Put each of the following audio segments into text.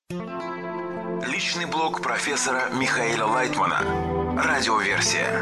Личный блог профессора Михаила Лайтмана. Радиоверсия.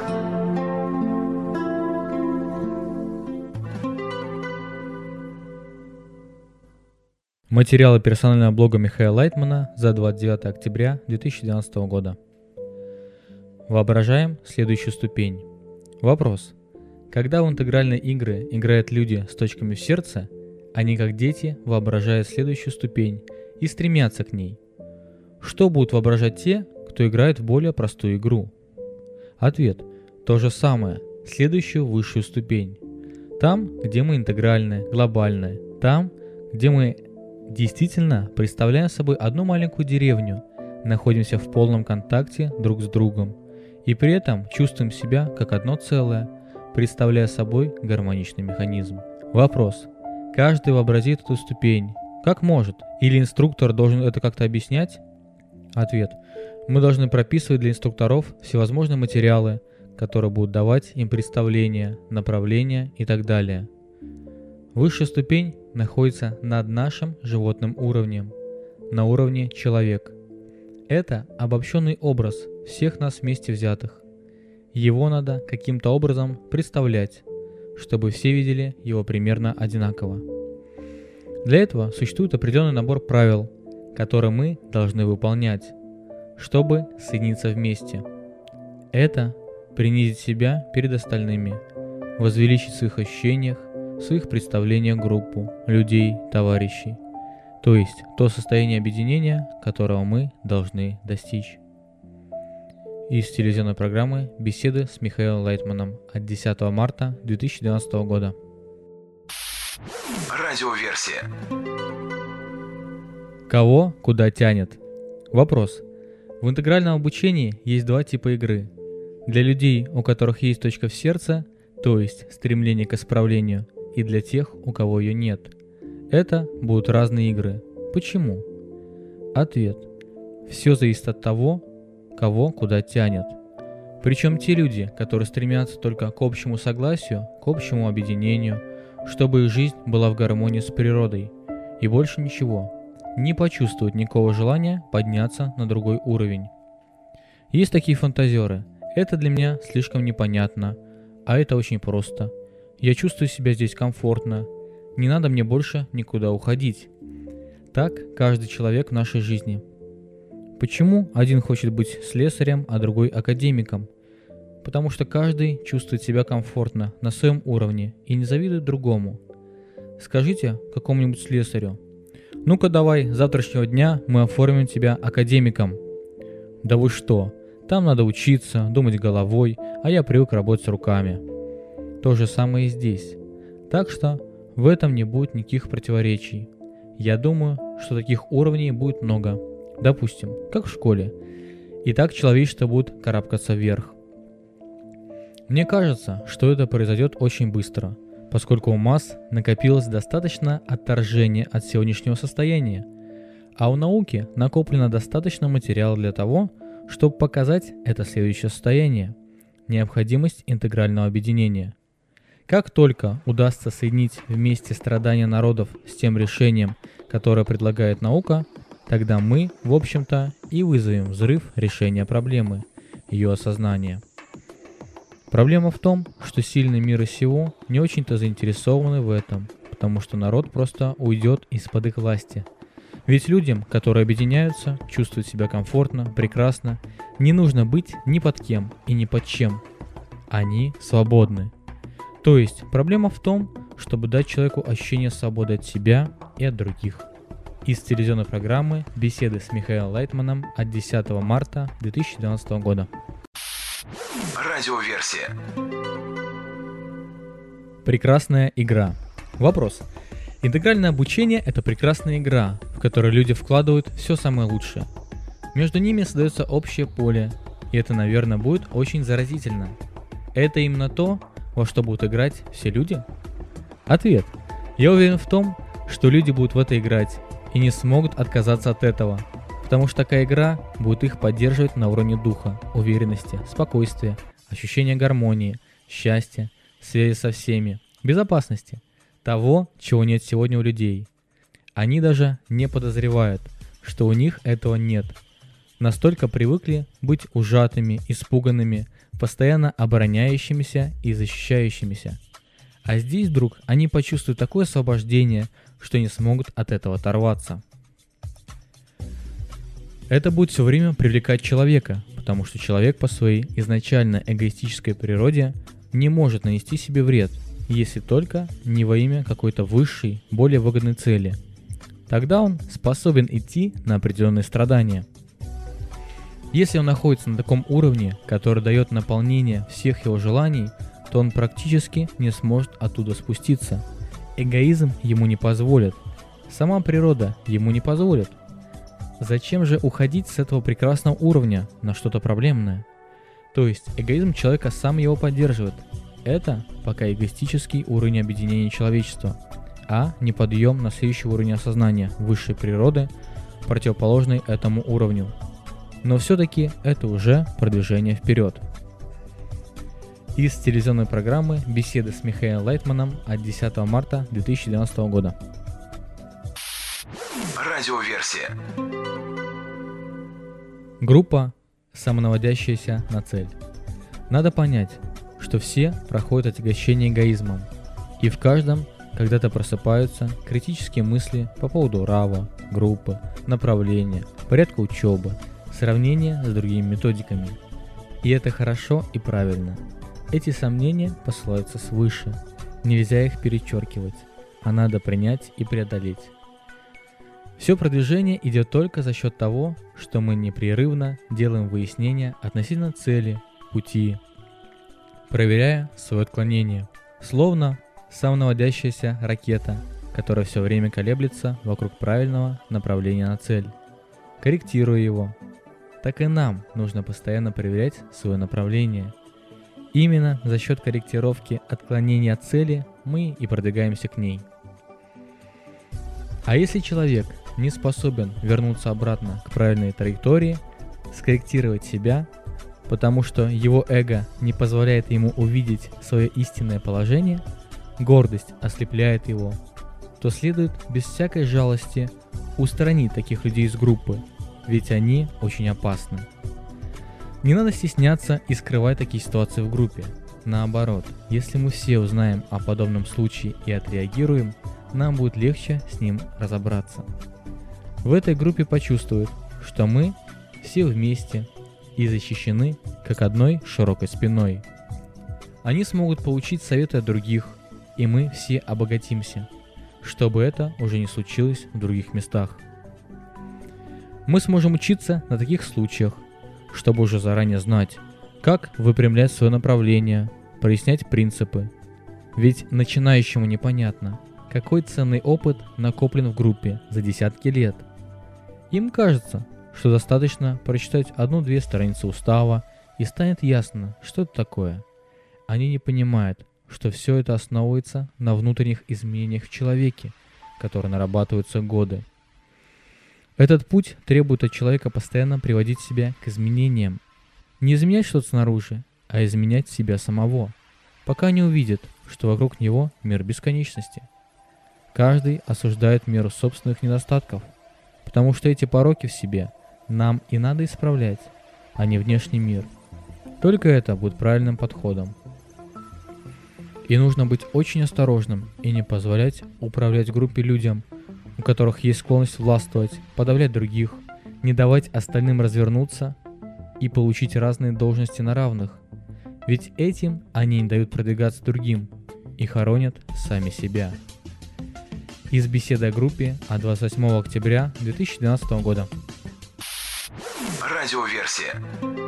Материалы персонального блога Михаила Лайтмана за 29 октября 2012 года. Воображаем следующую ступень. Вопрос. Когда в интегральные игры играют люди с точками в сердце, они как дети воображают следующую ступень и стремятся к ней. Что будут воображать те, кто играет в более простую игру? Ответ. То же самое, следующую высшую ступень. Там, где мы интегральны, глобальны, там, где мы действительно представляем собой одну маленькую деревню, находимся в полном контакте друг с другом и при этом чувствуем себя как одно целое, представляя собой гармоничный механизм. Вопрос. Каждый вообразит эту ступень. Как может? Или инструктор должен это как-то объяснять? Ответ. Мы должны прописывать для инструкторов всевозможные материалы, которые будут давать им представления, направления и так далее. Высшая ступень находится над нашим животным уровнем, на уровне человек. Это обобщенный образ всех нас вместе взятых. Его надо каким-то образом представлять, чтобы все видели его примерно одинаково. Для этого существует определенный набор правил, которые мы должны выполнять, чтобы соединиться вместе. Это принизить себя перед остальными, возвеличить в своих ощущениях, в своих представлениях группу, людей, товарищей, то есть то состояние объединения, которого мы должны достичь. Из телевизионной программы «Беседы с Михаилом Лайтманом» от 10 марта 2012 года. Радиоверсия. Кого куда тянет? Вопрос. В интегральном обучении есть два типа игры. Для людей, у которых есть точка в сердце, то есть стремление к исправлению, и для тех, у кого ее нет. Это будут разные игры. Почему? Ответ. Все зависит от того, кого куда тянет. Причем те люди, которые стремятся только к общему согласию, к общему объединению, чтобы их жизнь была в гармонии с природой, и больше ничего, не почувствуют никакого желания подняться на другой уровень. Есть такие фантазеры. Это для меня слишком непонятно, а это очень просто. Я чувствую себя здесь комфортно, не надо мне больше никуда уходить. Так каждый человек в нашей жизни. Почему один хочет быть слесарем, а другой академиком? Потому что каждый чувствует себя комфортно на своем уровне и не завидует другому. Скажите какому-нибудь слесарю: «Ну-ка давай, с завтрашнего дня мы оформим тебя академиком». Да вы что? Там надо учиться, думать головой, а я привык работать руками. То же самое и здесь. Так что в этом не будет никаких противоречий. Я думаю, что таких уровней будет много. Допустим, как в школе. И так человечество будет карабкаться вверх. Мне кажется, что это произойдет очень быстро, поскольку у масс накопилось достаточно отторжения от сегодняшнего состояния, а у науки накоплено достаточно материала для того, чтобы показать это следующее состояние – необходимость интегрального объединения. Как только удастся соединить вместе страдания народов с тем решением, которое предлагает наука, тогда мы, в общем-то, и вызовем взрыв решения проблемы, ее осознания. Проблема в том, что сильные мира сего не очень-то заинтересованы в этом, потому что народ просто уйдет из-под их власти. Ведь людям, которые объединяются, чувствуют себя комфортно, прекрасно, не нужно быть ни под кем и ни под чем. Они свободны. То есть проблема в том, чтобы дать человеку ощущение свободы от себя и от других. Из телевизионной программы «Беседы с Михаилом Лайтманом» от 10 марта 2012 года. Радиоверсия. Прекрасная игра. Вопрос. Интегральное обучение – это прекрасная игра, в которой люди вкладывают все самое лучшее. Между ними создается общее поле, и это, наверное, будет очень заразительно. Это именно то, во что будут играть все люди? Ответ. Я уверен в том, что люди будут в это играть и не смогут отказаться от этого, потому что такая игра будет их поддерживать на уровне духа, уверенности, спокойствия, ощущения гармонии, счастья, связи со всеми, безопасности, того, чего нет сегодня у людей. Они даже не подозревают, что у них этого нет. Настолько привыкли быть ужатыми, испуганными, постоянно обороняющимися и защищающимися. А здесь вдруг они почувствуют такое освобождение, что не смогут от этого оторваться. Это будет все время привлекать человека, потому что человек по своей изначально эгоистической природе не может нанести себе вред, если только не во имя какой-то высшей, более выгодной цели. Тогда он способен идти на определенные страдания. Если он находится на таком уровне, который дает наполнение всех его желаний, то он практически не сможет оттуда спуститься. Эгоизм ему не позволит. Сама природа ему не позволит. Зачем же уходить с этого прекрасного уровня на что-то проблемное? То есть эгоизм человека сам его поддерживает. Это пока эгоистический уровень объединения человечества, а не подъем на следующий уровень осознания высшей природы, противоположный этому уровню. Но все-таки это уже продвижение вперед. Из телевизионной программы «Беседы с Михаилом Лайтманом» от 10 марта 2012 года. Радиоверсия. Группа, самонаводящаяся на цель. Надо понять, что все проходят отягощение эгоизмом, и в каждом когда-то просыпаются критические мысли по поводу РАВа, группы, направления, порядка учебы, сравнения с другими методиками. И это хорошо и правильно. Эти сомнения посылаются свыше, нельзя их перечеркивать, а надо принять и преодолеть. Все продвижение идет только за счет того, что мы непрерывно делаем выяснения относительно цели, пути, проверяя свое отклонение, словно самонаводящаяся ракета, которая все время колеблется вокруг правильного направления на цель, корректируя его. Так и нам нужно постоянно проверять свое направление. Именно за счет корректировки отклонения от цели мы и продвигаемся к ней. А если человек не способен вернуться обратно к правильной траектории, скорректировать себя, потому что его эго не позволяет ему увидеть свое истинное положение, гордость ослепляет его, то следует без всякой жалости устранить таких людей из группы, ведь они очень опасны. Не надо стесняться и скрывать такие ситуации в группе. Наоборот, если мы все узнаем о подобном случае и отреагируем, нам будет легче с ним разобраться. В этой группе почувствуют, что мы все вместе и защищены как одной широкой спиной. Они смогут получить советы от других, и мы все обогатимся, чтобы это уже не случилось в других местах. Мы сможем учиться на таких случаях, чтобы уже заранее знать, как выпрямлять свое направление, прояснять принципы. Ведь начинающему непонятно, какой ценный опыт накоплен в группе за десятки лет. Им кажется, что достаточно прочитать 1-2 страницы устава и станет ясно, что это такое. Они не понимают, что все это основывается на внутренних изменениях в человеке, которые нарабатываются годы. Этот путь требует от человека постоянно приводить себя к изменениям. Не изменять что-то снаружи, а изменять себя самого, пока не увидит, что вокруг него мир бесконечности. Каждый осуждает меру собственных недостатков, потому что эти пороки в себе нам и надо исправлять, а не внешний мир. Только это будет правильным подходом. И нужно быть очень осторожным и не позволять управлять группе людям, у которых есть склонность властвовать, подавлять других, не давать остальным развернуться и получить разные должности на равных. Ведь этим они не дают продвигаться другим и хоронят сами себя. Из беседы о группе от 28 октября 2012 года. Радиоверсия.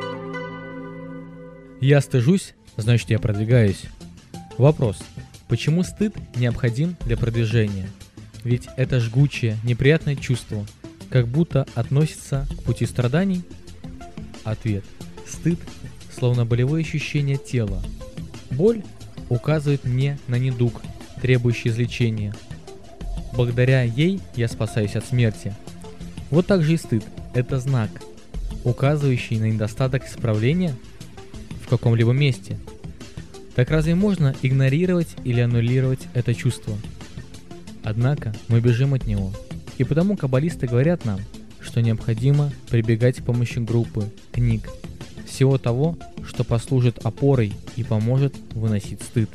Я стыжусь, значит я продвигаюсь. Вопрос. Почему стыд необходим для продвижения? Ведь это жгучее, неприятное чувство, как будто относится к пути страданий? Ответ. Стыд словно болевое ощущение тела. Боль указывает мне на недуг, требующий излечения. Благодаря ей я спасаюсь от смерти. Вот так же и стыд – это знак, указывающий на недостаток исправления в каком-либо месте. Так разве можно игнорировать или аннулировать это чувство? Однако мы бежим от него. И потому каббалисты говорят нам, что что необходимо прибегать к помощи группы, книг, всего того, что послужит опорой и поможет выносить стыд.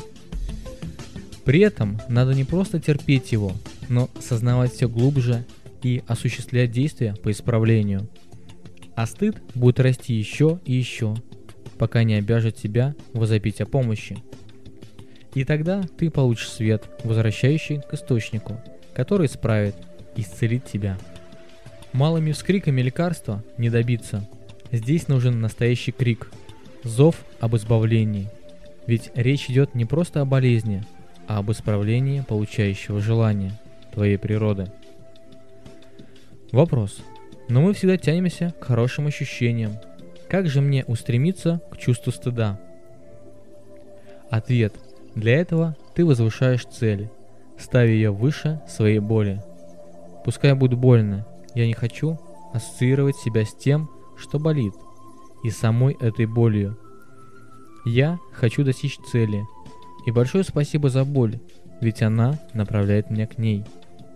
При этом надо не просто терпеть его, но сознавать все глубже и осуществлять действия по исправлению. А стыд будет расти еще и еще, пока не обяжет тебя возопить о помощи. И тогда ты получишь свет, возвращающий к источнику, который исправит и исцелит тебя. Малыми вскриками лекарства не добиться. Здесь нужен настоящий крик, зов об избавлении. Ведь речь идет не просто о болезни, а об исправлении получающего желания твоей природы. Вопрос. Но мы всегда тянемся к хорошим ощущениям. Как же мне устремиться к чувству стыда? Ответ. Для этого ты возвышаешь цель, ставя ее выше своей боли. Пускай будет больно, я не хочу ассоциировать себя с тем, что болит, и самой этой болью. Я хочу достичь цели, и большое спасибо за боль, ведь она направляет меня к ней.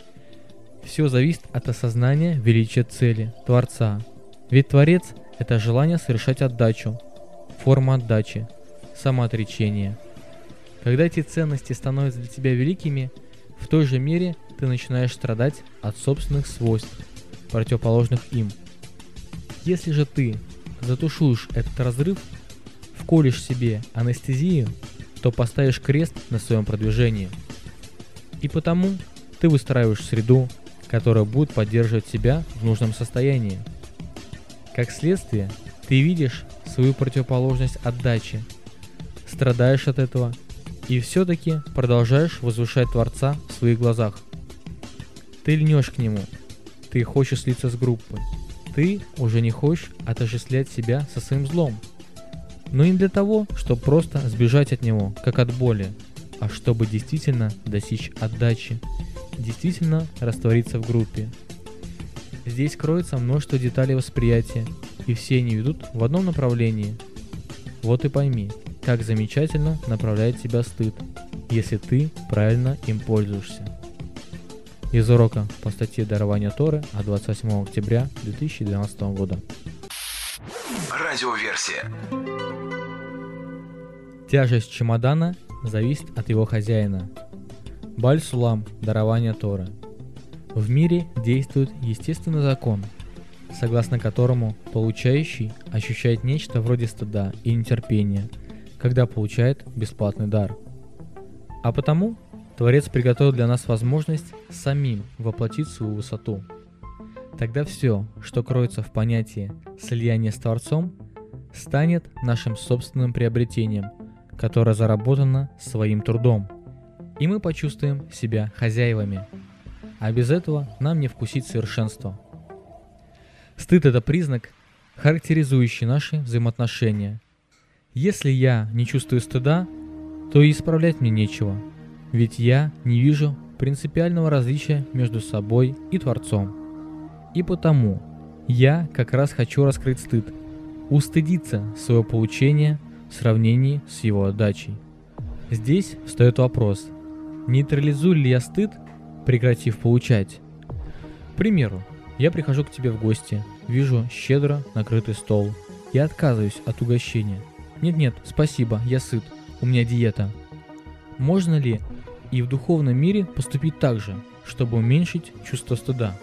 Все зависит от осознания величия цели, Творца. Ведь Творец – это желание совершать отдачу, форма отдачи, самоотречение. Когда эти ценности становятся для тебя великими, в той же мере ты начинаешь страдать от собственных свойств, противоположных им. Если же ты затушуешь этот разрыв, вколешь себе анестезию, то поставишь крест на своем продвижении. И потому ты выстраиваешь среду, которая будет поддерживать тебя в нужном состоянии. Как следствие, ты видишь свою противоположность отдачи, страдаешь от этого и все-таки продолжаешь возвышать Творца в своих глазах. Ты льнешь к Нему, ты хочешь слиться с группой, ты уже не хочешь отождествлять себя со своим злом. Но не для того, чтобы просто сбежать от него, как от боли, а чтобы действительно достичь отдачи, действительно раствориться в группе. Здесь кроется множество деталей восприятия, и все они ведут в одном направлении. Вот и пойми, как замечательно направляет тебя стыд, если ты правильно им пользуешься. Из урока по статье «Дарование Торы» от 28 октября 2012 года. Радиоверсия. Тяжесть чемодана зависит от его хозяина. Баль-Сулам, дарование Торы. В мире действует естественный закон, согласно которому получающий ощущает нечто вроде стыда и нетерпения, когда получает бесплатный дар. А потому Творец приготовил для нас возможность самим воплотить свою высоту. Тогда все, что кроется в понятии слияния с Творцом, станет нашим собственным приобретением, которое заработано своим трудом, и мы почувствуем себя хозяевами. А без этого нам не вкусить совершенство. Стыд – это признак, характеризующий наши взаимоотношения. Если я не чувствую стыда, то и исправлять мне нечего, ведь я не вижу принципиального различия между собой и Творцом. И потому я как раз хочу раскрыть стыд, устыдиться своего получения в сравнении с его отдачей. Здесь встает вопрос, нейтрализую ли я стыд, прекратив получать? К примеру, я прихожу к тебе в гости, вижу щедро накрытый стол. Я отказываюсь от угощения. Нет, спасибо, я сыт, у меня диета. Можно ли и в духовном мире поступить так же, чтобы уменьшить чувство стыда?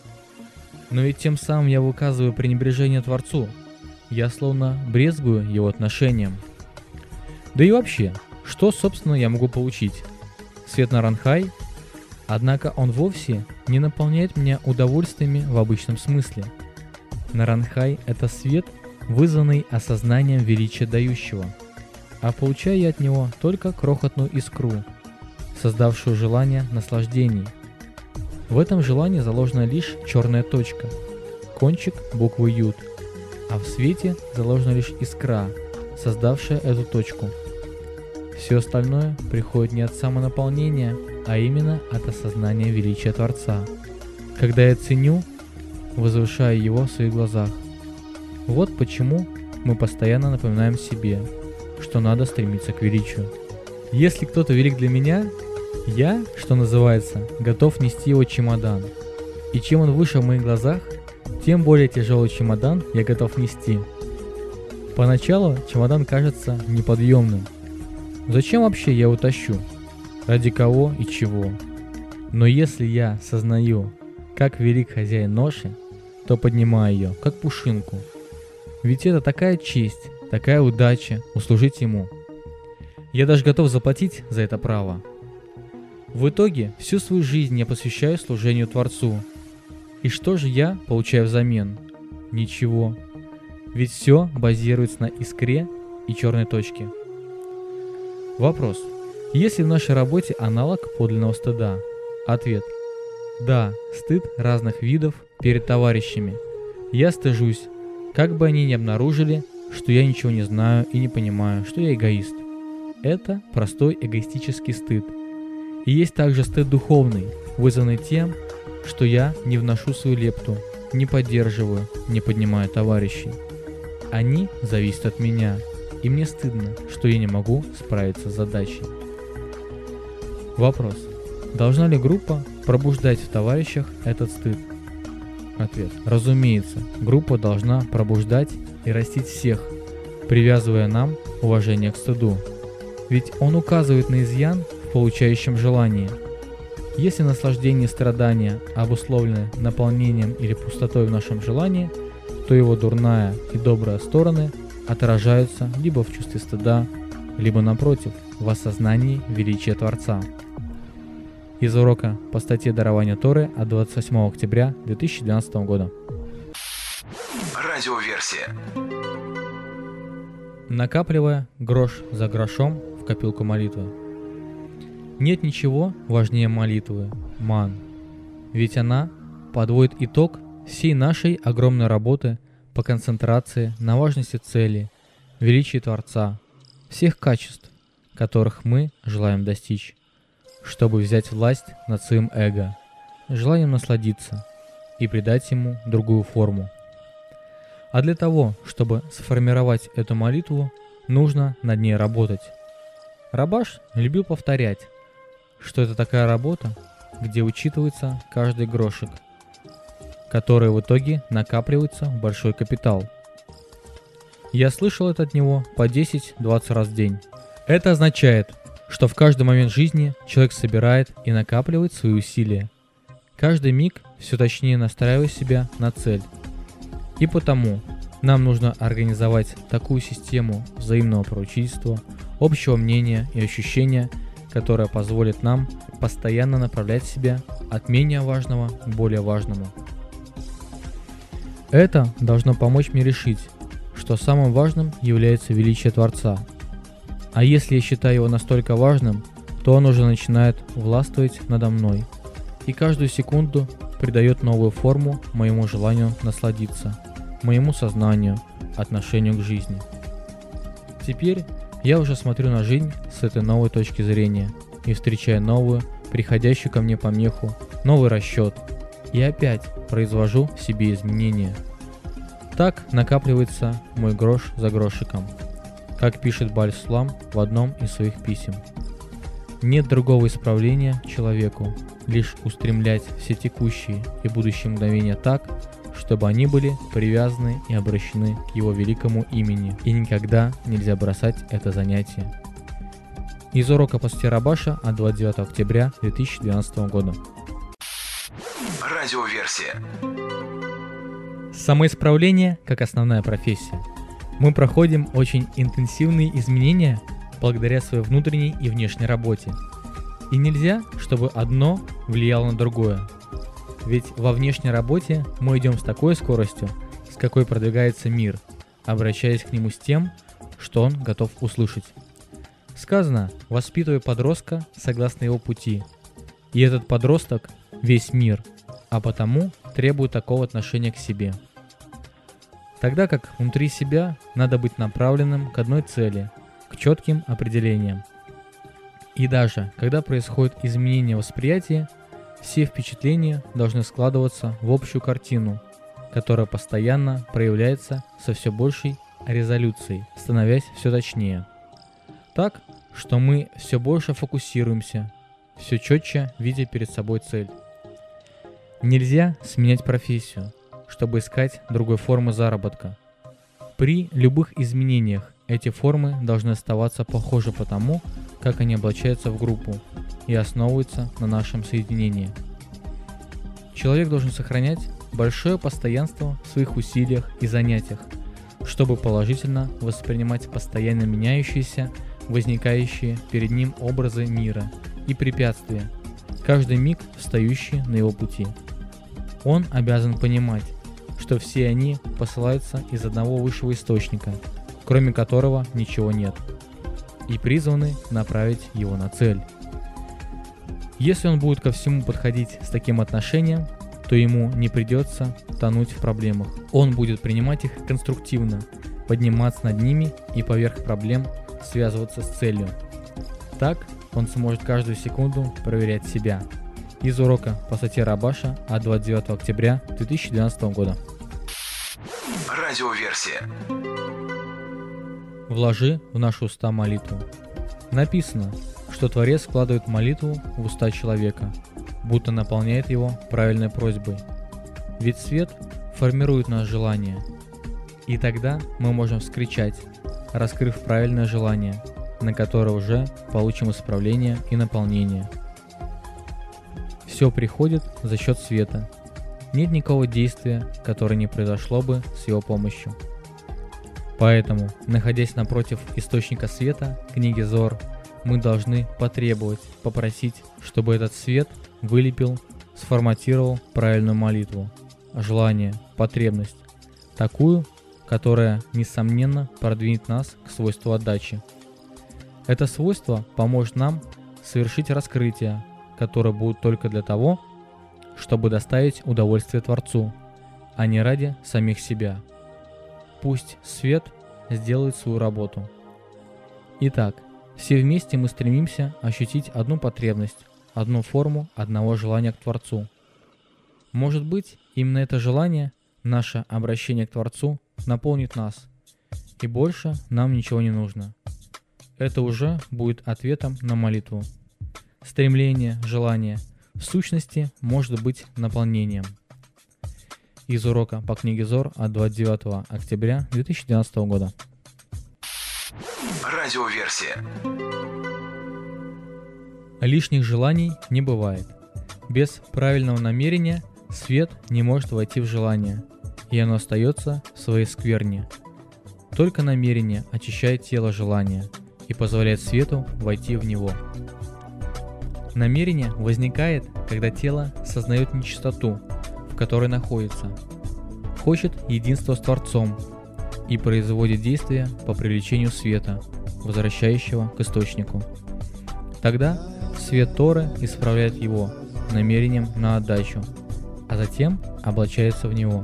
Но ведь тем самым я выказываю пренебрежение Творцу. Я словно брезгую его отношением. Да и вообще, что собственно я могу получить? Свет на Ранхай? Однако он вовсе не наполняет меня удовольствиями в обычном смысле. Наранхай – это свет, вызванный осознанием величия дающего, а получаю я от него только крохотную искру, создавшую желание наслаждений. В этом желании заложена лишь черная точка, кончик буквы Юд, а в свете заложена лишь искра, создавшая эту точку. Все остальное приходит не от самонаполнения, а именно от осознания величия Творца, когда я ценю, возвышаю его в своих глазах. Вот почему мы постоянно напоминаем себе, что надо стремиться к величию. Если кто-то велик для меня, я, что называется, готов нести его чемодан. И чем он выше в моих глазах, тем более тяжелый чемодан я готов нести. Поначалу чемодан кажется неподъемным. Зачем вообще я его тащу? Ради кого и чего? Но если я сознаю, как велик хозяин ноши, то поднимаю ее, как пушинку. Ведь это такая честь, такая удача услужить ему. Я даже готов заплатить за это право. В итоге всю свою жизнь я посвящаю служению Творцу. И что же я получаю взамен? Ничего. Ведь все базируется на искре и черной точке. Вопрос. Есть ли в нашей работе аналог подлинного стыда? Ответ. Да, стыд разных видов перед товарищами. Я стыжусь, как бы они ни обнаружили, что я ничего не знаю и не понимаю, что я эгоист. Это простой эгоистический стыд. И есть также стыд духовный, вызванный тем, что я не вношу свою лепту, не поддерживаю, не поднимаю товарищей. Они зависят от меня, и мне стыдно, что я не могу справиться с задачей. Вопрос. Должна ли группа пробуждать в товарищах этот стыд? Ответ. Разумеется, группа должна пробуждать и растить всех, привязывая нам уважение к стыду. Ведь он указывает на изъян в получающем желании. Если наслаждение и страдания обусловлены наполнением или пустотой в нашем желании, то его дурная и добрая стороны отражаются либо в чувстве стыда, либо напротив, в осознании величия Творца. Из урока по статье «Дарование Торы» от 28 октября 2012 года. Радиоверсия. Накапливая грош за грошом в копилку молитвы. Нет ничего важнее молитвы, ман. Ведь она подводит итог всей нашей огромной работы по концентрации на важности цели, величии Творца, всех качеств, которых мы желаем достичь, чтобы взять власть над своим эго, желанием насладиться и придать ему другую форму. А для того, чтобы сформировать эту молитву, нужно над ней работать. Рабаш любил повторять, что это такая работа, где учитывается каждый грошек, который в итоге накапливается в большой капитал. Я слышал это от него по 10-20 раз в день. Это означает, что в каждый момент жизни человек собирает и накапливает свои усилия. Каждый миг все точнее настраивает себя на цель. И потому нам нужно организовать такую систему взаимного поручительства, общего мнения и ощущения, которая позволит нам постоянно направлять себя от менее важного к более важному. Это должно помочь мне решить, что самым важным является величие Творца. А если я считаю его настолько важным, то он уже начинает властвовать надо мной и каждую секунду придает новую форму моему желанию насладиться, моему сознанию, отношению к жизни. Теперь я уже смотрю на жизнь с этой новой точки зрения и встречаю новую, приходящую ко мне помеху, новый расчет, и опять произвожу в себе изменения. Так накапливается мой грош за грошиком, как пишет Бааль Сулам в одном из своих писем. Нет другого исправления человеку, лишь устремлять все текущие и будущие мгновения так, чтобы они были привязаны и обращены к его великому имени, и никогда нельзя бросать это занятие. Из урока по статье Рабаша от 29 октября 2012 года. Радиоверсия. Самоисправление как основная профессия. Мы проходим очень интенсивные изменения благодаря своей внутренней и внешней работе. И нельзя, чтобы одно влияло на другое. Ведь во внешней работе мы идем с такой скоростью, с какой продвигается мир, обращаясь к нему с тем, что он готов услышать. Сказано, воспитывай подростка согласно его пути. И этот подросток – весь мир, а потому требует такого отношения к себе. Тогда как внутри себя надо быть направленным к одной цели, к четким определениям. И даже когда происходит изменение восприятия, все впечатления должны складываться в общую картину, которая постоянно проявляется со все большей резолюцией, становясь все точнее. Так, что мы все больше фокусируемся, все четче видя перед собой цель. Нельзя сменять профессию, чтобы искать другой формы заработка. При любых изменениях эти формы должны оставаться похожи по тому, как они облачаются в группу и основываются на нашем соединении. Человек должен сохранять большое постоянство в своих усилиях и занятиях, чтобы положительно воспринимать постоянно меняющиеся, возникающие перед ним образы мира и препятствия, каждый миг встающие на его пути. Он обязан понимать, что все они посылаются из одного высшего источника, кроме которого ничего нет, и призваны направить его на цель. Если он будет ко всему подходить с таким отношением, то ему не придется тонуть в проблемах. Он будет принимать их конструктивно, подниматься над ними и поверх проблем связываться с целью. Так он сможет каждую секунду проверять себя. Из урока по статье Рабаша от 29 октября 2012 года. Радиоверсия. Вложи в наши уста молитву. Написано, что Творец складывает молитву в уста человека, будто наполняет его правильной просьбой. Ведь свет формирует наше желание, и тогда мы можем вскричать, раскрыв правильное желание, на которое уже получим исправление и наполнение. Все приходит за счет света. Нет никакого действия, которое не произошло бы с его помощью. Поэтому, находясь напротив источника света, книги Зоар, мы должны потребовать, попросить, чтобы этот свет вылепил, сформатировал правильную молитву, желание, потребность, такую, которая, несомненно, продвинет нас к свойству отдачи. Это свойство поможет нам совершить раскрытия, которые будут только для того, чтобы доставить удовольствие Творцу, а не ради самих себя. Пусть свет сделает свою работу. Итак, все вместе мы стремимся ощутить одну потребность, одну форму одного желания к Творцу. Может быть, именно это желание, наше обращение к Творцу, наполнит нас, и больше нам ничего не нужно. Это уже будет ответом на молитву. Стремление, желание, в сущности, может быть наполнением. Из урока по книге Зоар от 29 октября 2012 года. Радиоверсия. Лишних желаний не бывает. Без правильного намерения свет не может войти в желание, и оно остается в своей скверне. Только намерение очищает тело желания и позволяет свету войти в него. Намерение возникает, когда тело сознает нечистоту, в которой находится, хочет единства с Творцом и производит действия по привлечению света, возвращающего к источнику. Тогда свет Торы исправляет его намерением на отдачу, а затем облачается в него.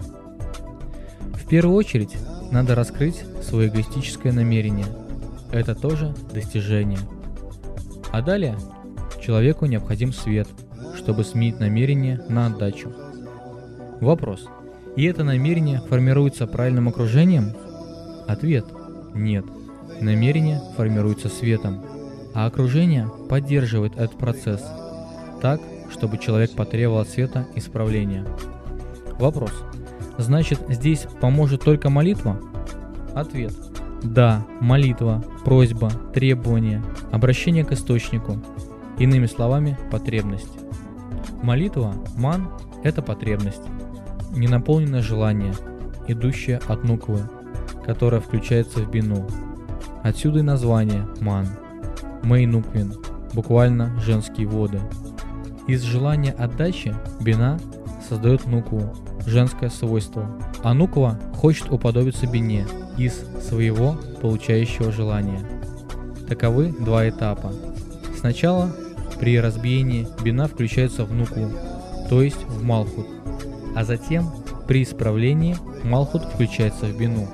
В первую очередь надо раскрыть свое эгоистическое намерение. Это тоже достижение. А далее человеку необходим свет, чтобы сменить намерение на отдачу. Вопрос. И это намерение формируется правильным окружением? Ответ. Нет. Намерение формируется светом, а окружение поддерживает этот процесс так, чтобы человек потребовал от света исправления. Вопрос. Значит, здесь поможет только молитва? Ответ. Да, молитва, просьба, требование, обращение к источнику. Иными словами, потребность. Молитва, ман, это потребность. Ненаполненное желание, идущее от нуквы, которое включается в бину. Отсюда и название ман. Мэй нуквин, буквально женские воды. Из желания отдачи бина создает нукву, женское свойство, а нуква хочет уподобиться бине из своего получающего желания. Таковы два этапа. Сначала при разбиении бина включается в нукву, то есть в малхут, а затем при исправлении малхут включается в бину.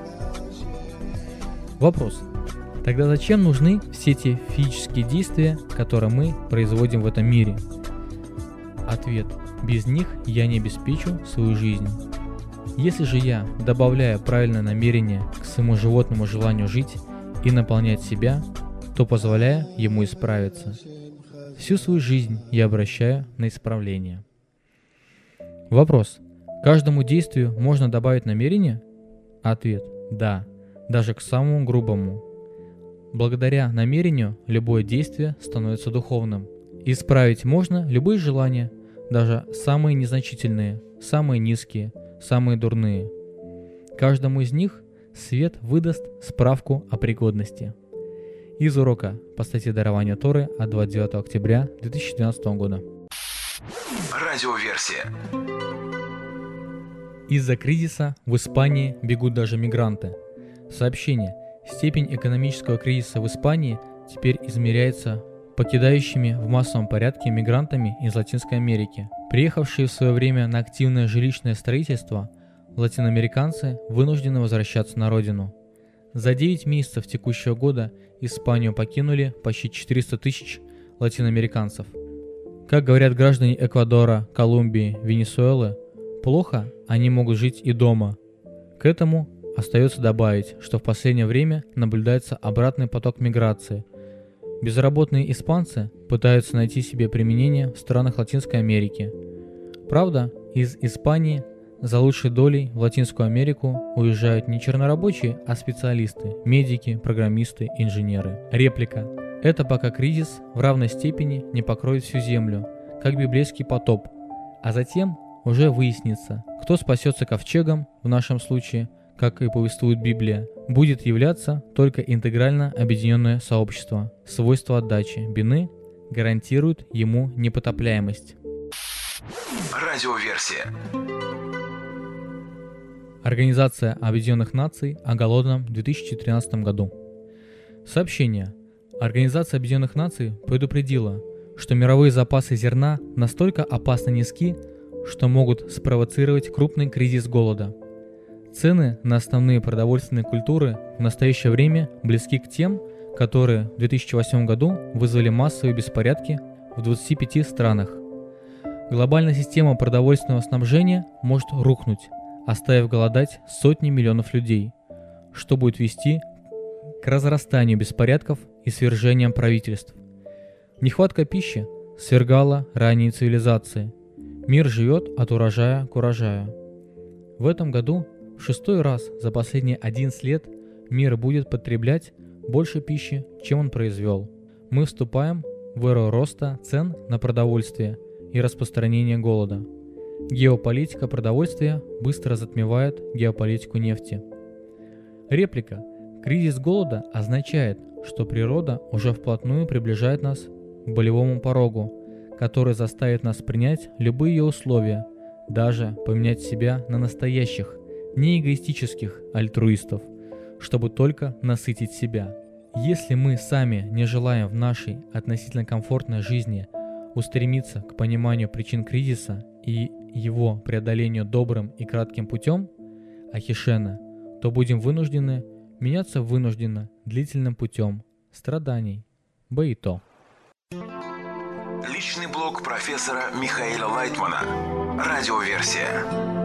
Вопрос. Тогда зачем нужны все те физические действия, которые мы производим в этом мире? Ответ. Без них я не обеспечу свою жизнь. Если же я добавляю правильное намерение к своему животному желанию жить и наполнять себя, то позволяю ему исправиться. Всю свою жизнь я обращаю на исправление. Вопрос. Каждому действию можно добавить намерение? Ответ – да, даже к самому грубому. Благодаря намерению любое действие становится духовным. Исправить можно любые желания, даже самые незначительные, самые низкие, самые дурные. Каждому из них свет выдаст справку о пригодности. Из урока по статье «Дарование Торы» от 29 октября 2012 года. Радиоверсия. Из-за кризиса в Испании бегут даже мигранты. Сообщение. Степень экономического кризиса в Испании теперь измеряется покидающими в массовом порядке мигрантами из Латинской Америки. Приехавшие в свое время на активное жилищное строительство, латиноамериканцы вынуждены возвращаться на родину. За 9 месяцев текущего года Испанию покинули почти 400 тысяч латиноамериканцев. Как говорят граждане Эквадора, Колумбии, Венесуэлы, плохо они могут жить и дома. К этому остается добавить, что в последнее время наблюдается обратный поток миграции. Безработные испанцы пытаются найти себе применение в странах Латинской Америки. Правда, из Испании за лучшей долей в Латинскую Америку уезжают не чернорабочие, а специалисты, медики, программисты, инженеры. Реплика. Это пока кризис в равной степени не покроет всю землю, как библейский потоп, а затем уже выяснится, кто спасется ковчегом, в нашем случае, как и повествует Библия, будет являться только интегрально объединенное сообщество. Свойство отдачи бины гарантирует ему непотопляемость. Радиоверсия. Организация Объединенных Наций о голодном 2013 году. Сообщение. Организация Объединенных Наций предупредила, что мировые запасы зерна настолько опасно низки, что могут спровоцировать крупный кризис голода. Цены на основные продовольственные культуры в настоящее время близки к тем, которые в 2008 году вызвали массовые беспорядки в 25 странах. Глобальная система продовольственного снабжения может рухнуть, оставив голодать сотни миллионов людей, что будет вести к разрастанию беспорядков и свержениям правительств. Нехватка пищи свергала ранние цивилизации. Мир живет от урожая к урожаю. В этом году в 6-й раз за последние 11 лет мир будет потреблять больше пищи, чем он произвел. Мы вступаем в эру роста цен на продовольствие и распространения голода. Геополитика продовольствия быстро затмевает геополитику нефти. Реплика. Кризис голода означает, что природа уже вплотную приближает нас к болевому порогу, который заставит нас принять любые ее условия, даже поменять себя на настоящих, неэгоистических альтруистов, чтобы только насытить себя. Если мы сами не желаем в нашей относительно комфортной жизни устремиться к пониманию причин кризиса и его преодолению добрым и кратким путем, ахишена, то будем вынуждены меняться вынужденно длительным путем страданий. Бейто. Личный блог профессора Михаила Лайтмана. Радиоверсия.